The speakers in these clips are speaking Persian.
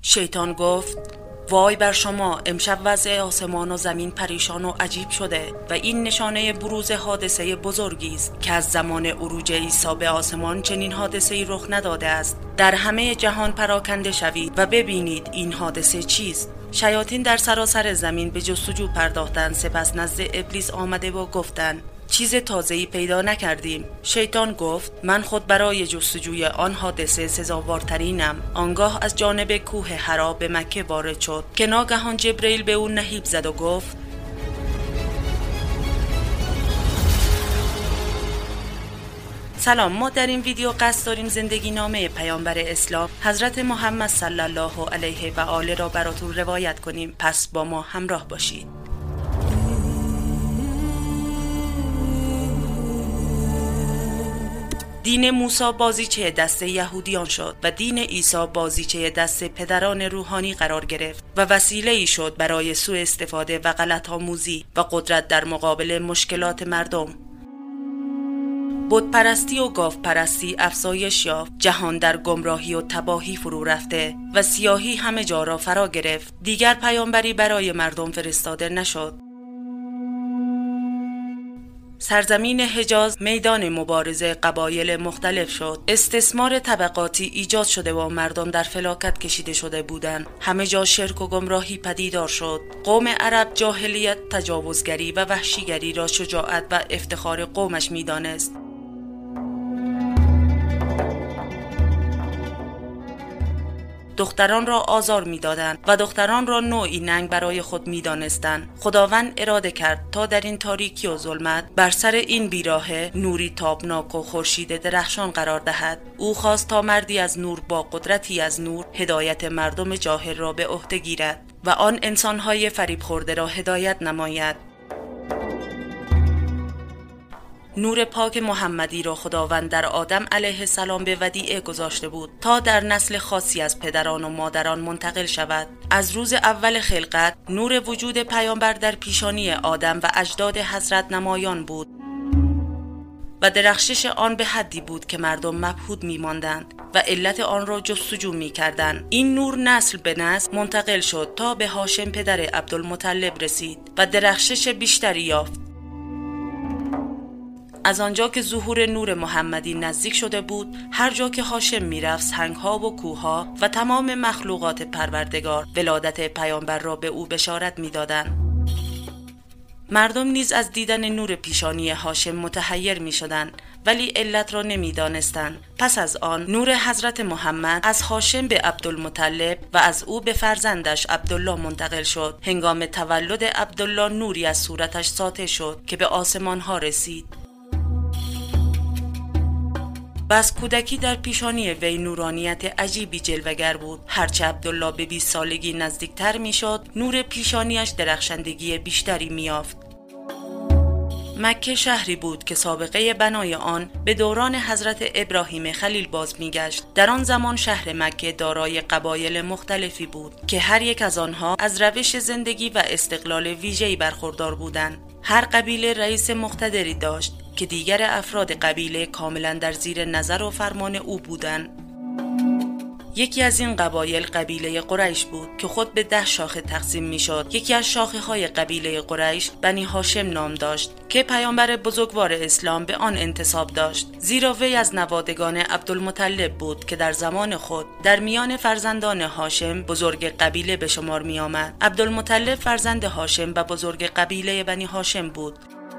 شیطان گفت: وای بر شما، امشب وضع آسمان و زمین پریشان و عجیب شده و این نشانه بروز حادثه بزرگی است که از زمان عروج عیسی به آسمان چنین حادثه‌ای رخ نداده است. در همه جهان پراکنده شوید و ببینید این حادثه چیست. شیاطین در سراسر زمین به جستجو پرداختند، سپس نزد ابلیس آمده و گفتند: چیز تازه‌ای پیدا نکردیم. شیطان گفت: من خود برای جستجوی آن حادثه سزاوارترینم. آنگاه از جانب کوه حرا به مکه وارد شد که ناگهان جبرئیل به او نهیب زد و گفت: سلام، ما در این ویدیو قصد داریم زندگی نامه پیامبر اسلام حضرت محمد صلی الله علیه و آله را براتون روایت کنیم، پس با ما همراه باشید. دین موسی بازیچه دست یهودیان شد و دین عیسی بازیچه دست پدران روحانی قرار گرفت و وسیله‌ای شد برای سوء استفاده و غلط آموزی و قدرت در مقابل مشکلات مردم. بت پرستی و گاو پرستی افزایش یافت، جهان در گمراهی و تباهی فرو رفته و سیاهی همه جا را فرا گرفت. دیگر پیامبری برای مردم فرستاده نشد. سرزمین حجاز میدان مبارزه قبایل مختلف شد. استثمار طبقاتی ایجاد شده و مردم در فلاکت کشیده شده بودند. همه جا شرک و گمراهی پدیدار شد. قوم عرب جاهلیت، تجاوزگری و وحشیگری را شجاعت و افتخار قومش می‌دانست. دختران را آزار می‌دادند و دختران را نوعی ننگ برای خود می‌دانستند. خداوند اراده کرد تا در این تاریکی و ظلمت بر سر این بیراهه نوری تابناک و خورشید درخشان قرار دهد. او خواست تا مردی از نور با قدرتی از نور هدایت مردم جاهل را به عهده گیرد و آن انسان‌های فریب خورده را هدایت نماید. نور پاک محمدی را خداوند در آدم علیه السلام به ودیعه گذاشته بود تا در نسل خاصی از پدران و مادران منتقل شود. از روز اول خلقت نور وجود پیامبر در پیشانی آدم و اجداد حضرت نمایان بود و درخشش آن به حدی بود که مردم مبهوت می‌ماندند و علت آن را جستجو می‌کردند. این نور نسل به نسل منتقل شد تا به هاشم پدر عبدالمطلب رسید و درخشش بیشتری یافت. از آنجا که ظهور نور محمدی نزدیک شده بود، هر جا که هاشم میرفت سنگ‌ها و کوه‌ها و تمام مخلوقات پروردگار ولادت پیامبر را به او بشارت می‌دادند. مردم نیز از دیدن نور پیشانی هاشم متحیر می‌شدند، ولی علت را نمی‌دانستند. پس از آن نور حضرت محمد از هاشم به عبدالمطلب و از او به فرزندش عبدالله منتقل شد. هنگام تولد عبدالله نوری از صورتش ساطع شد که به آسمان‌ها رسید. بس کودکی در پیشانی وی نورانیت عجیبی جلوگر بود. هرچه عبدالله به 20 سالگی نزدیکتر میشد، نور پیشانیش درخشندگی بیشتری میافت. مکه شهری بود که سابقه بنای آن به دوران حضرت ابراهیم خلیل باز میگشت. در آن زمان شهر مکه دارای قبایل مختلفی بود که هر یک از آنها از روش زندگی و استقلال ویژه‌ای برخوردار بودند. هر قبیله رئیس مقتدری داشت که دیگر افراد قبیله کاملا در زیر نظر و فرمان او بودند. یکی از این قبایل قبیله قریش بود که خود به 10 شاخه تقسیم می شد. یکی از شاخه های قبیله قریش بنی هاشم نام داشت که پیامبر بزرگوار اسلام به آن انتساب داشت، زیرا وی از نوادگان عبدالمطلب بود که در زمان خود در میان فرزندان هاشم بزرگ قبیله به شمار می آمد. عبدالمطلب فرزند هاشم و بزرگ قبیله بنی هاشم بود.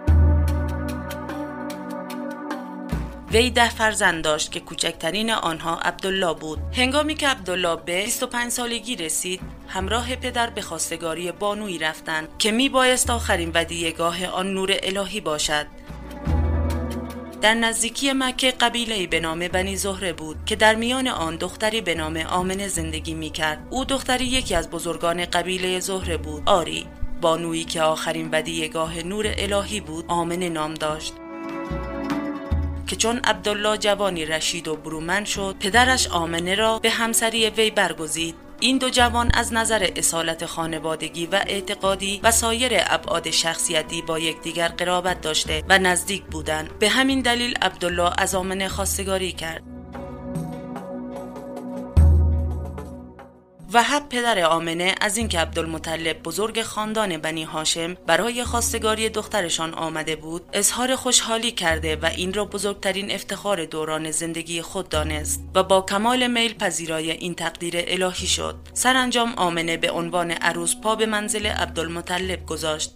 وی 10 فرزند داشت که کوچکترین آنها عبدالله بود. هنگامی که عبدالله به 25 سالگی رسید، همراه پدر به خواستگاری بانویی رفتند که میبایست آخرین ودیعه‌گاه آن نور الهی باشد. در نزدیکی مکه قبیله‌ای به نام بنی زهره بود که در میان آن دختری به نام آمنه زندگی میکرد. او دختری یکی از بزرگان قبیله زهره بود. آری، بانویی که آخرین ودیعه‌گاه نور الهی بود، آمنه نام داشت. که چون عبدالله جوانی رشید و برومند شد، پدرش آمنه را به همسری وی برگزید. این دو جوان از نظر اصالت خانوادگی و اعتقادی و سایر ابعاد شخصیتی با یکدیگر قرابت داشته و نزدیک بودند. به همین دلیل عبدالله از آمنه خواستگاری کرد. وهب پدر آمنه از اینکه عبدالمطلب بزرگ خاندان بنی هاشم برای خواستگاری دخترشان آمده بود اظهار خوشحالی کرده و این را بزرگترین افتخار دوران زندگی خود دانست و با کمال میل پذیرای این تقدیر الهی شد. سرانجام آمنه به عنوان عروس پا به منزل عبدالمطلب گذاشت.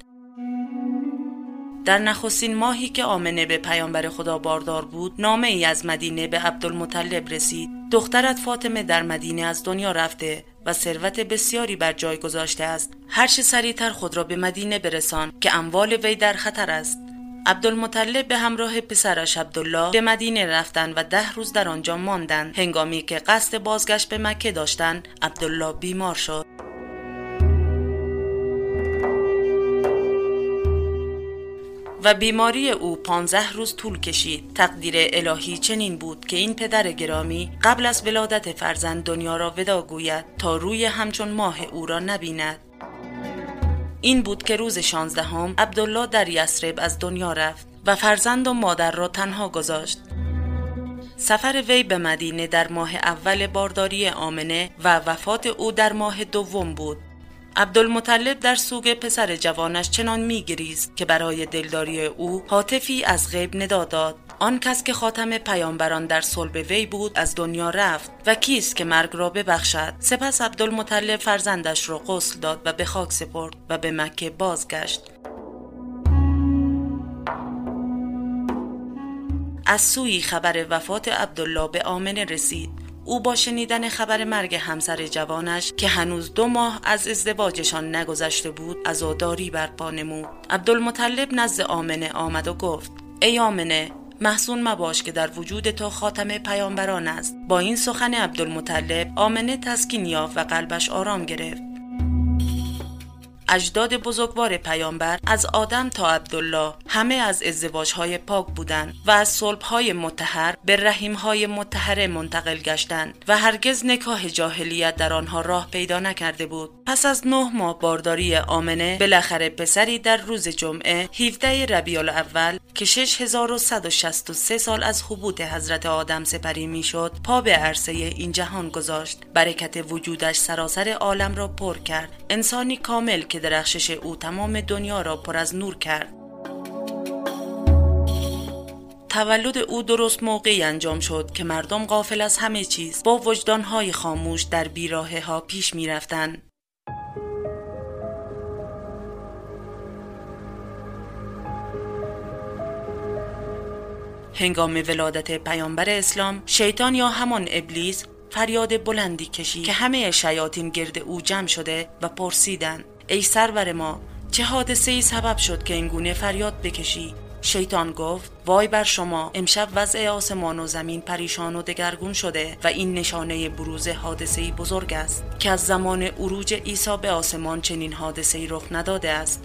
در نخستین ماهی که آمنه به پیامبر خدا باردار بود، نامه ای از مدینه به عبدالمطلب رسید: دخترت فاطمه در مدینه از دنیا رفته و ثروت بسیاری بر جای گذاشته است. هر چه سریعتر خود را به مدینه برسان که اموال وی در خطر است. عبدالمطلب به همراه پسرش عبدالله به مدینه رفتند و 10 روز در آنجا ماندند. هنگامی که قصد بازگشت به مکه داشتند، عبدالله بیمار شد. و بیماری او 15 روز طول کشید. تقدیر الهی چنین بود که این پدر گرامی قبل از ولادت فرزند دنیا را وداع گوید تا روی همچون ماه او را نبیند. این بود که روز 16 عبدالله در یثرب از دنیا رفت و فرزند و مادر را تنها گذاشت. سفر وی به مدینه در ماه اول بارداری آمنه و وفات او در ماه دوم بود. عبدالمطلب در سوگ پسر جوانش چنان می‌گریست که برای دلداری او هاتفی از غیب ندا داد: آن کس که خاتم پیامبران در صلب وی بود از دنیا رفت و کیست که مرگ را ببخشد؟ سپس عبدالمطلب فرزندش را غسل داد و به خاک سپرد و به مکه بازگشت. از سوی خبر وفات عبدالله به آمنه رسید. او با شنیدن خبر مرگ همسر جوانش که هنوز 2 ماه از ازدواجشان نگذشته بود عزاداری برپا نمود. عبدالمطلب نزد آمنه آمد و گفت: ای آمنه، محزون مباش که در وجود تو خاتم پیامبران است. با این سخن عبدالمطلب آمنه تسکین یافت و قلبش آرام گرفت. اجداد بزرگوار پیامبر از آدم تا عبدالله همه از ازدواجهای پاک بودند و از صلبهای مطهر به رحمهای مطهره منتقل گشتند و هرگز نکاح جاهلیت در آنها راه پیدا نکرده بود. پس از 9 ماه بارداری آمنه بالاخره پسری در روز جمعه 17 ربیع الاول که 6163 سال از هبوط حضرت آدم سپری میشد پا به عرصه این جهان گذاشت. برکت وجودش سراسر عالم را پر کرد. انسانی کامل که درخشش او تمام دنیا را پر از نور کرد. تولد او درست موقعی انجام شد که مردم غافل از همه چیز با وجدانهای خاموش در بیراهه ها پیش می رفتن. هنگام ولادت پیامبر اسلام، شیطان یا همان ابلیس فریاد بلندی کشید که همه شیاطین گرد او جمع شده و پرسیدند: ای سرور ما، چه حادثه‌ای سبب شد که اینگونه فریاد بکشی؟ شیطان گفت: وای بر شما، امشب وضع آسمان و زمین پریشان و دگرگون شده و این نشانه بروز حادثه‌ای بزرگ است که از زمان عروج عیسی به آسمان چنین حادثه‌ای رخ نداده است.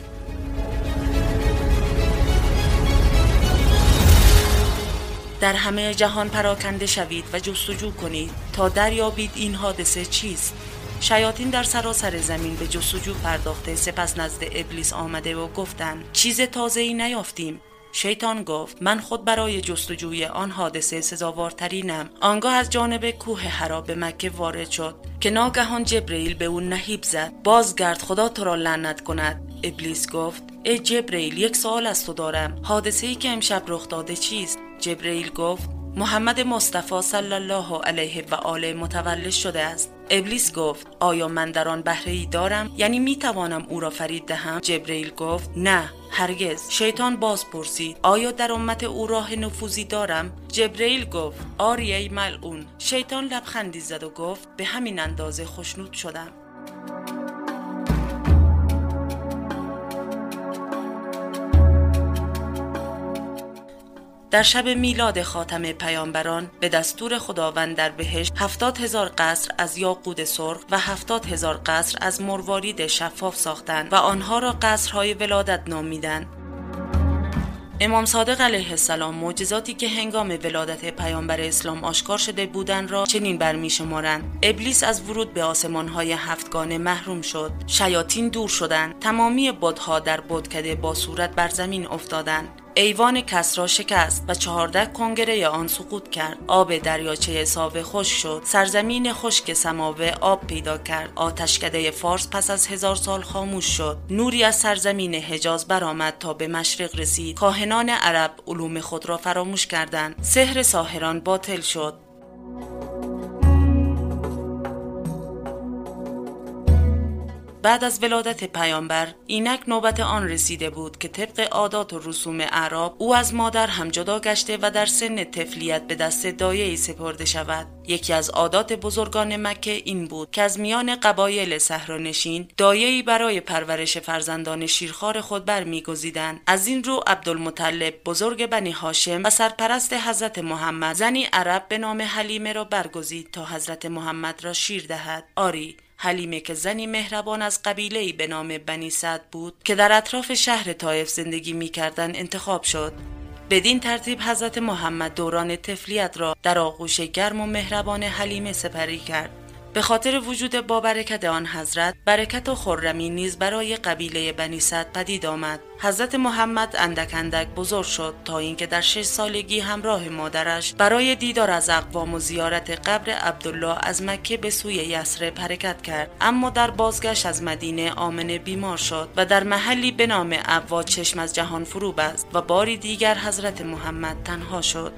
در همه جهان پراکنده شوید و جستجو کنید تا دریابید این حادثه چیست. شیاطین در سراسر زمین به جستجو پرداخته سپس نزد ابلیس آمده و گفتند: چیز تازه‌ای نیافتیم. شیطان گفت: من خود برای جستجوی آن حادثه سزاوارترینم. آنگاه از جانب کوه حرا به مکه وارد شد که ناگهان جبرئیل به او نهیب زد: بازگرد، خدا تو را لعنت کند. ابلیس گفت: ای جبرئیل، یک سوال از تو دارم. حادثه‌ای که امشب رخ داده چیست؟ جبرئیل گفت: محمد مصطفی صلی الله علیه و آله متولد شده است. ابلیس گفت: آیا من در آن بهره‌ای دارم؟ یعنی می توانم او را فریب دهم؟ جبرئیل گفت: نه، هرگز. شیطان باز پرسید: آیا در امت او راه نفوذی دارم؟ جبرئیل گفت: آری ای ملعون. شیطان لبخندی زد و گفت: به همین اندازه خوشنود شدم. در شب میلاد خاتم پیامبران به دستور خداوند در بهشت 70,000 قصر از یاقوت سرخ و 70,000 قصر از مروارید شفاف ساختند و آنها را قصرهای ولادت نامیدند. امام صادق علیه السلام معجزاتی که هنگام ولادت پیامبر اسلام آشکار شده بودند را چنین برمی شمارند: ابلیس از ورود به آسمان‌های 7گانه محروم شد، شیاطین دور شدند، تمامی بت‌ها در بتکده با صورت بر زمین افتادند، ایوان کسری شکست و 14 کنگره آن سقوط کرد. آب دریاچه ساوه خشک شد. سرزمین خشک سماوه آب پیدا کرد. آتشکده فارس پس از 1000 سال خاموش شد. نوری از سرزمین حجاز برآمد تا به مشرق رسید. کاهنان عرب علوم خود را فراموش کردند. سحر ساحران باطل شد. بعد از ولادت پیامبر اینک نوبت آن رسیده بود که طبق عادات و رسوم اعراب او از مادر هم جدا گشته و در سن طفلیت به دست دایه‌ای سپرده شود. یکی از عادات بزرگان مکه این بود که از میان قبایل صحرانشین دایه‌ای برای پرورش فرزندان شیرخوار خود برمی‌گزیدند. از این رو عبدالمطلب بزرگ بنی هاشم و سرپرست حضرت محمد زنی عرب به نام حلیمه را برگزید تا حضرت محمد را شیر دهد. آری، حلیمه که زنی مهربان از قبیله‌ای به نام بنی سعد بود که در اطراف شهر طائف زندگی می‌کردند انتخاب شد. بدین ترتیب حضرت محمد دوران طفلیت را در آغوش گرم و مهربان حلیمه سپری کرد. به خاطر وجود بابرکت آن حضرت، برکت و خرمی نیز برای قبیله بنی سعد پدید آمد. حضرت محمد اندک اندک بزرگ شد تا اینکه در 6 سالگی همراه مادرش برای دیدار از اقوام و زیارت قبر عبدالله از مکه به سوی یثرب حرکت کرد. اما در بازگشت از مدینه آمنه بیمار شد و در محلی به نام ابوا چشم از جهان فرو بست و باری دیگر حضرت محمد تنها شد.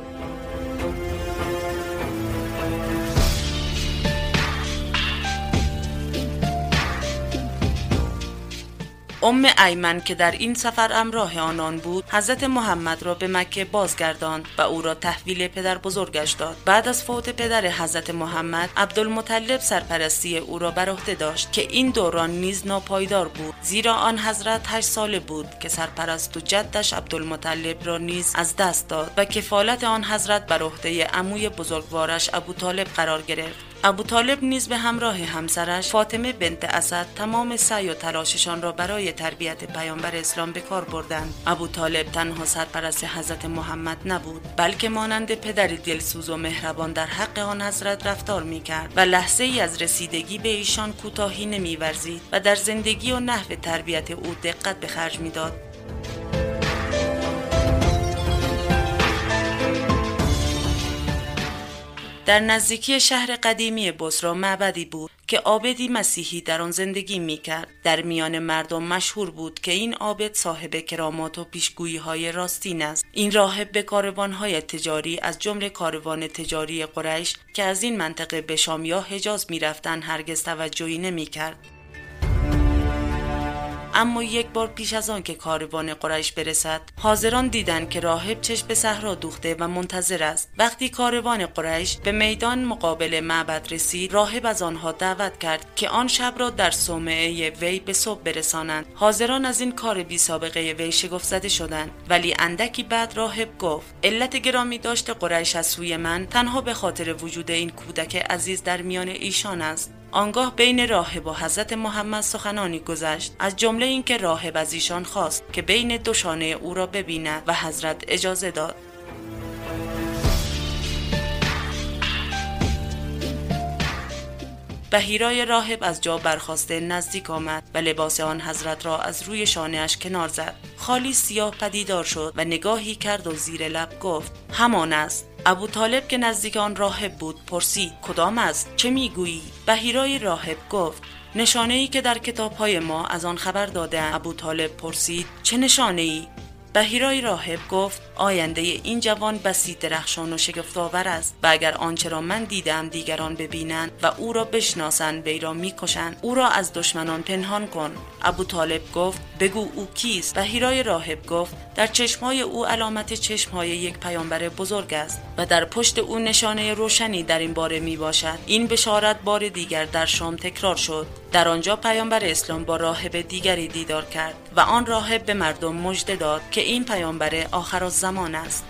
ام ایمن که در این سفر همراه آنان بود، حضرت محمد را به مکه بازگرداند و او را تحویل پدر بزرگش داد. بعد از فوت پدر حضرت محمد، عبدالمطلب سرپرستی او را بر عهده داشت که این دوران نیز ناپایدار بود، زیرا آن حضرت 8 ساله بود که سرپرست و جدش عبدالمطلب را نیز از دست داد و کفالت آن حضرت بر عهده عموی بزرگوارش ابوطالب قرار گرفت. ابوطالب نیز به همراه همسرش فاطمه بنت اسد تمام سعی و تلاششان را برای تربیت پیامبر اسلام به کار بردند. ابوطالب تنها سرپرست حضرت محمد نبود، بلکه مانند پدری دلسوز و مهربان در حق آن حضرت رفتار می‌کرد و لحظه ای از رسیدگی به ایشان کوتاهی نمی‌ورزید و در زندگی و نحو تربیت او دقت به خرج می‌داد. در نزدیکی شهر قدیمی بصره معبدی بود که عابدی مسیحی در آن زندگی می‌کرد. در میان مردم مشهور بود که این عابد صاحب کرامات و پیشگویی‌های راستین است. این راهب به کاروان‌های تجاری از جمله کاروان تجاری قریش که از این منطقه به شام یا حجاز می‌رفتند هرگز توجهی نمی‌کرد. اما یک بار پیش از آن که کاروان قریش برسد، حاضران دیدند که راهب چشم به صحرا دوخته و منتظر است. وقتی کاروان قریش به میدان مقابل معبد رسید، راهب از آنها دعوت کرد که آن شب را در صومعه وی به صبح برسانند. حاضران از این کار بی سابقه وی شگفت زده شدند، ولی اندکی بعد راهب گفت: علت گرامی داشته قریش از سوی من تنها به خاطر وجود این کودک عزیز در میان ایشان است. آنگاه بین راهب و حضرت محمد سخنانی گذشت، از جمله اینکه راهب از ایشان خواست که بین دو شانه او را ببیند و حضرت اجازه داد. بحیرای راهب از جا برخاسته نزدیک آمد و لباس آن حضرت را از روی شانه‌اش کنار زد. خالی سیاه پدیدار شد و نگاهی کرد و زیر لب گفت: همان است. ابوطالب که نزدیک آن راهب بود پرسید: کدام است؟ چه میگویی؟ بحیرای راهب گفت: نشانه‌ای که در کتاب‌های ما از آن خبر داده‌اند. ابوطالب پرسید: چه نشانه‌ای؟ بحیرای راهب گفت: آینده این جوان بسی درخشان و شگفت‌آور است و اگر آنچه را من دیدم دیگران ببینند و او را بشناسند وی را می‌کشند. او را از دشمنان پنهان کن. ابوطالب گفت: بگو او کیست؟ بحیرای راهب گفت: در چشم‌های او علامت چشم‌های یک پیامبر بزرگ است و در پشت او نشانه روشنی در این باره میباشد. این بشارت بار دیگر در شام تکرار شد. در آنجا پیامبر اسلام با راهب دیگری دیدار کرد و آن راهب به مردم مژده داد که این پیامبر آخرالزمان است.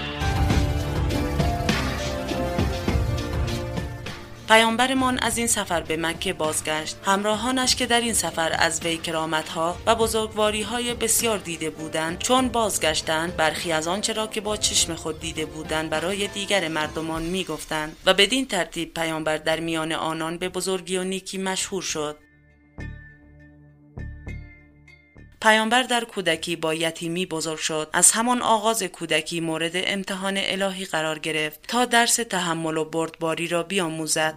پیامبرمان از این سفر به مکه بازگشت. همراهانش که در این سفر از وی کرامت‌ها و بزرگواری‌های بسیار دیده بودند، چون بازگشتند برخی از آنچه را که با چشم خود دیده بودند برای دیگر مردمان می‌گفتند و بدین ترتیب پیامبر در میان آنان به بزرگی و نیکی مشهور شد. پیامبر در کودکی با یتیمی بزرگ شد. از همان آغاز کودکی مورد امتحان الهی قرار گرفت تا درس تحمل و بردباری را بیاموزد.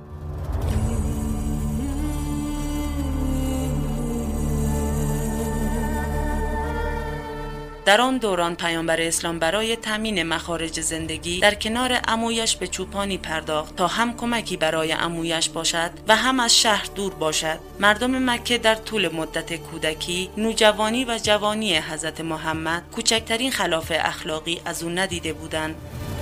در آن دوران پیامبر اسلام برای تامین مخارج زندگی در کنار عمویش به چوپانی پرداخت تا هم کمکی برای عمویش باشد و هم از شهر دور باشد. مردم مکه در طول مدت کودکی، نوجوانی و جوانی حضرت محمد کوچکترین خلاف اخلاقی از او ندیده بودند.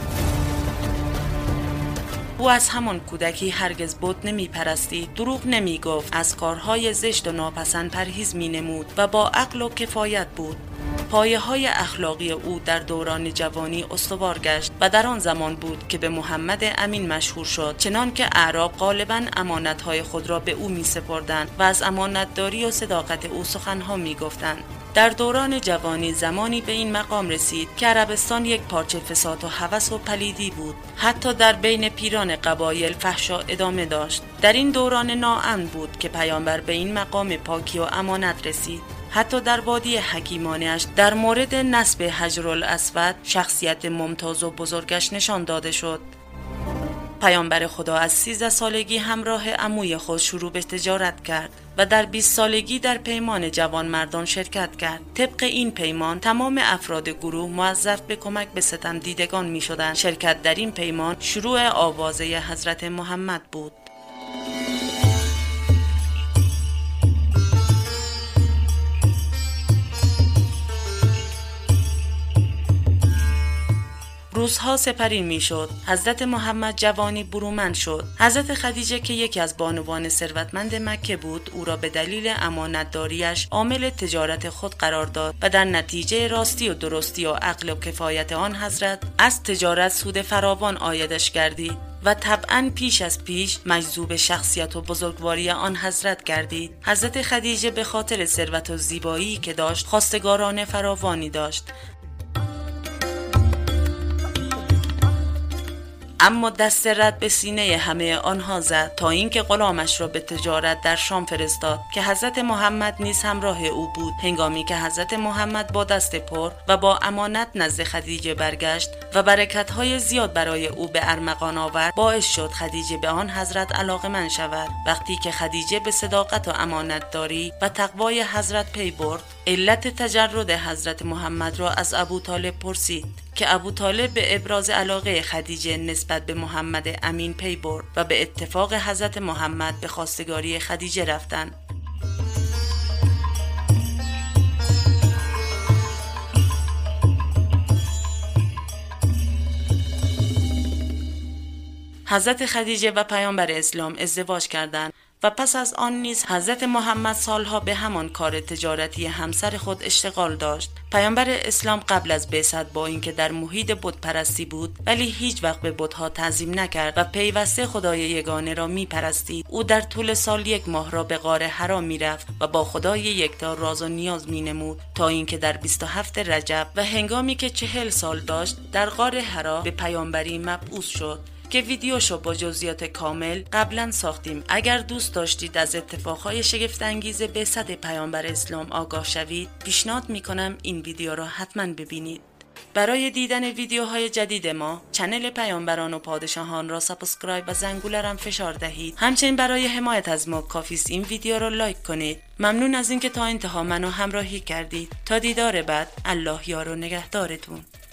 او از همان کودکی هرگز بت نمی پرستید، دروغ نمی گفت، از کارهای زشت و ناپسند پرهیز می نمود و با عقل و کفایت بود. پایه‌های اخلاقی او در دوران جوانی استوار گشت و در آن زمان بود که به محمد امین مشهور شد، چنان که اعراب غالباً امانت‌های خود را به او می‌سپردند و از امانتداری و صداقت او سخن‌ها می‌گفتند. در دوران جوانی زمانی به این مقام رسید که عربستان یک پارچه فساد و هوس و پلیدی بود. حتی در بین پیران قبایل فحشا ادامه داشت. در این دوران ناامن بود که پیامبر به این مقام پاکی و امانت رسید. حتی در وادی حکیمانه‌اش در مورد نصب حجرالاسود شخصیت ممتاز و بزرگش نشان داده شد. پیامبر خدا از 13 سالگی همراه عموی خود شروع به تجارت کرد و در 20 سالگی در پیمان جوانمردان شرکت کرد. طبق این پیمان تمام افراد گروه موظف به کمک به ستم دیدگان می شدند. شرکت در این پیمان شروع آوازه حضرت محمد بود. روزها سپری می شد. حضرت محمد جوانی برومند شد. حضرت خدیجه که یکی از بانوان ثروتمند مکه بود، او را به دلیل امانتداریش عامل تجارت خود قرار داد و در نتیجه راستی و درستی و عقل و کفایت آن حضرت از تجارت سود فراوان عایدش گردید و طبعاً پیش از پیش مجذوب شخصیت و بزرگواری آن حضرت گردید. حضرت خدیجه به خاطر ثروت و زیبایی که داشت خواستگاران فراوانی داشت، اما دست رد به سینه همه آنها زد تا اینکه غلامش را به تجارت در شام فرستاد که حضرت محمد نیز همراه او بود. هنگامی که حضرت محمد با دست پر و با امانت نزد خدیجه برگشت و برکت‌های زیاد برای او به ارمغان آورد، باعث شد خدیجه به آن حضرت علاقه‌مند شود. وقتی که خدیجه به صداقت و امانتداری و تقوای حضرت پی برد، علت تجرد حضرت محمد را از ابوطالب پرسید که ابوطالب به ابراز علاقه خدیجه نسبت به محمد امین پی برد و به اتفاق حضرت محمد به خواستگاری خدیجه رفتند. حضرت خدیجه و پیامبر اسلام ازدواج کردند و پس از آن نیز حضرت محمد سالها به همان کار تجارتی همسر خود اشتغال داشت. پیامبر اسلام قبل از بعثت با اینکه در محیط بت پرستی بود، ولی هیچ وقت به بت‌ها تعظیم نکرد و پیوسته خدای یگانه را می پرستید. او در طول سال 1 ماه را به غار حرا می رفت و با خدای یکتا راز و نیاز می نمود تا اینکه در 27 رجب و هنگامی که 40 سال داشت در غار حرا به پیامبری مبعوث شد که ویدیوشو با جزئیات کامل قبلا ساختیم. اگر دوست داشتید از اتفاقهای شگفت انگیز بعثت پیامبر اسلام آگاه شوید، پیشنهاد میکنم این ویدیو را حتما ببینید. برای دیدن ویدیوهای جدید ما، چنل پیامبران و پادشاهان را سابسکرایب و زنگوله را فشار دهید. همچنین برای حمایت از ما کافی است این ویدیو را لایک کنید. ممنون از اینکه تا انتها منو همراهی کردید. تا دیدار بعد، الله یار و نگهدارتون.